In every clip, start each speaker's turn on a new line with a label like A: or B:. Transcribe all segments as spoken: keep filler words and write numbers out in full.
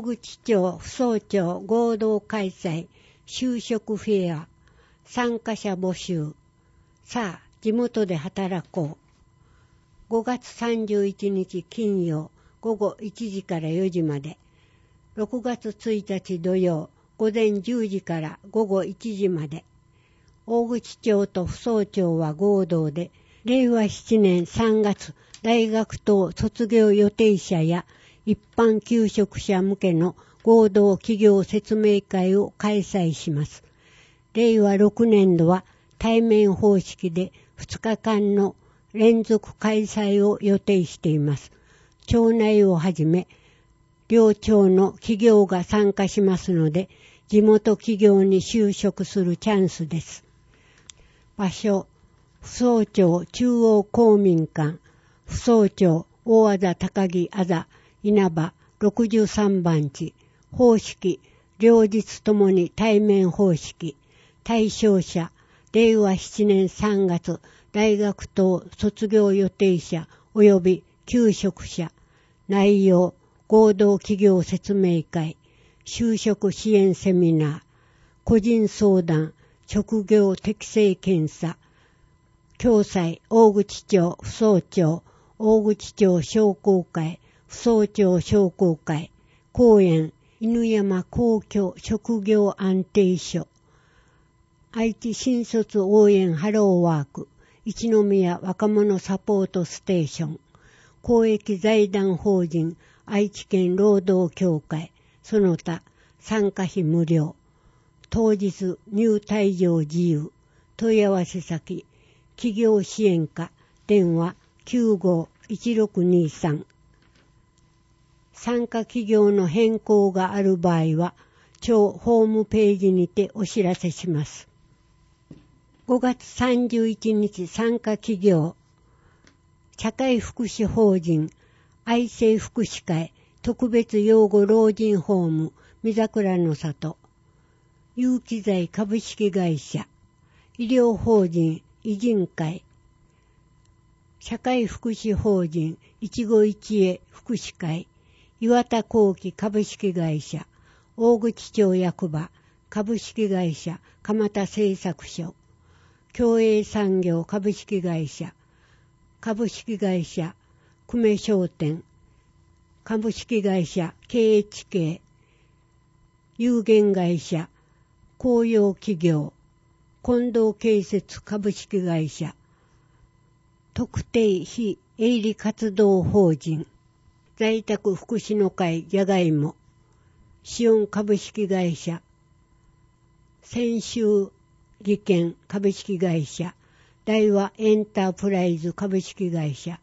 A: 大口町府総町合同開催就職フェア参加者募集。さあ、地元で働こう。ごがつさんじゅういちにち金曜午後いちじからよじまで。ろくがつついたち土曜午前じゅうじから午後いちじまで。大口町と府総町は合同で、れいわななねんさんがつ大学等卒業予定者や一般求職者向けの合同企業説明会を開催します。れいわろくねんどは対面方式でふつかかんの連続開催を予定しています。町内をはじめ、両町の企業が参加しますので、地元企業に就職するチャンスです。場所、府総町中央公民館、府総町大あざ高木あざ稲葉ろくじゅうさんばんち、方式、両日ともに対面方式、対象者、れいわななねんさんがつ大学等卒業予定者及び求職者、内容、合同企業説明会、就職支援セミナー、個人相談、職業適性検査、共済大口町府総町、大口町商工会、府総町商工会、講演、犬山公共職業安定所、愛知新卒応援ハローワーク、一宮若者サポートステーション、公益財団法人愛知県労働協会、その他参加費無料、当日入退場自由、問い合わせ先、企業支援課、電話 きゅうごいちろくにさん。参加企業の変更がある場合は、町ホームページにてお知らせします。ごがつさんじゅういちにち参加企業、社会福祉法人愛生福祉会特別養護老人ホーム三桜の里、有機材株式会社、医療法人偉人会、社会福祉法人一期一会福祉会、岩田工機株式会社、大口町役場株式会社蒲田製作所、共栄産業株式会社、株式会社久米商店、株式会社 ケーエイチケー、有限会社公用企業近藤建設株式会社、特定非営利活動法人在宅福祉の会じゃがいも、シオン株式会社、泉州技研株式会社、大和エンタープライズ株式会社、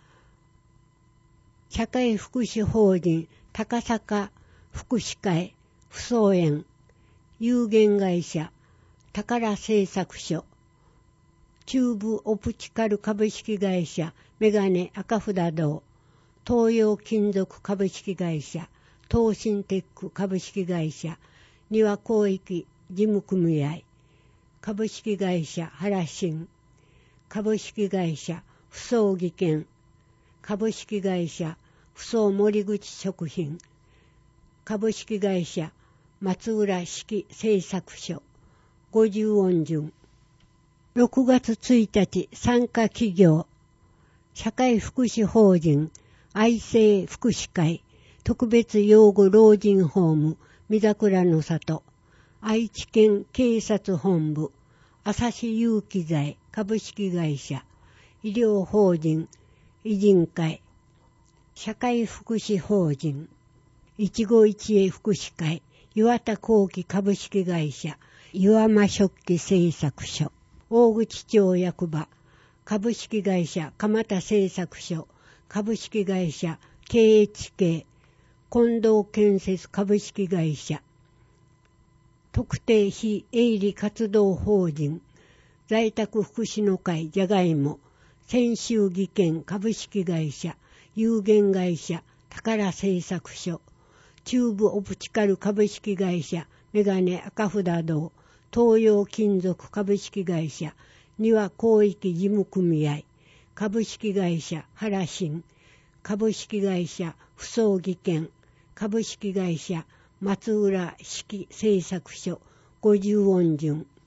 A: 社会福祉法人高坂福祉会扶桑園、有限会社宝製作所、チューブオプチカル株式会社メガネ赤札堂、東洋金属株式会社、東進テック株式会社、庭広域事務組合、株式会社原新、株式会社扶桑技研、株式会社扶桑森口食品、株式会社松浦式製作所、ごじゅう音順。ろくがつついたち参加企業、社会福祉法人愛生福祉会特別養護老人ホーム三桜の里、愛知県警察本部朝日有機材株式会社、医療法人偉人会、社会福祉法人一期一会福祉会岩田工機株式会社、岩間食器製作所、大口町役場株式会社蒲田製作所、株式会社 ケーエイチケー、近藤建設株式会社、特定非営利活動法人在宅福祉の会じゃがいも、泉州技研株式会社、有限会社宝製作所、チューブオプチカル株式会社メガネ赤札堂、東洋金属株式会社庭広域事務組合、株式会社原新、株式会社扶桑技研、 株式会社松浦式製作所ごじゅう音順